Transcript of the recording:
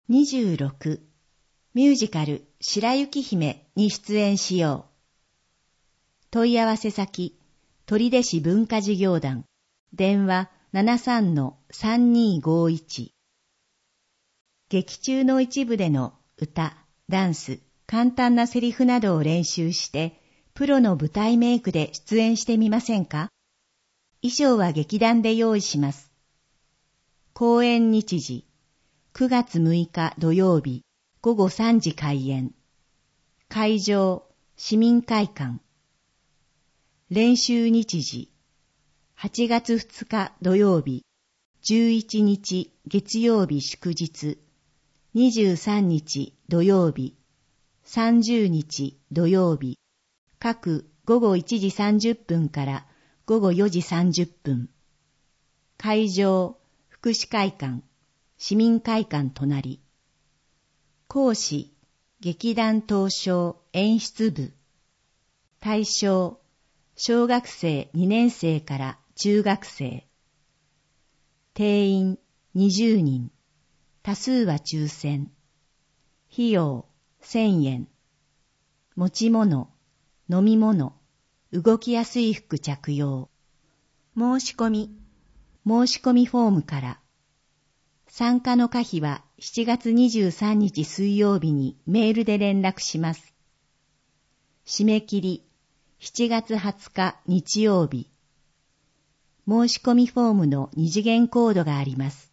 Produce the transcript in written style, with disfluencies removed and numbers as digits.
26. ミュージカル白雪姫に出演しよう。問い合わせ先、取手市文化事業団、電話 73-3251。劇中の一部での歌、ダンス、簡単なセリフなどを練習して、プロの舞台メイクで出演してみませんか？衣装は劇団で用意します。公演日時、9月6日土曜日、午後3時開演。会場、市民会館。練習日時、8月2日土曜日、11日月曜日祝日、23日土曜日、30日土曜日、各午後1時30分から午後4時30分。会場、福祉会館、市民会館隣。講師、劇団東証演出部。対象、小学生2年生から中学生。定員20人。多数は抽選。費用1000円。持ち物、飲み物、動きやすい服着用。申し込みフォームから。参加の可否は7月23日水曜日にメールで連絡します。締め切り7月20日日曜日。申し込みフォームの2次元コードがあります。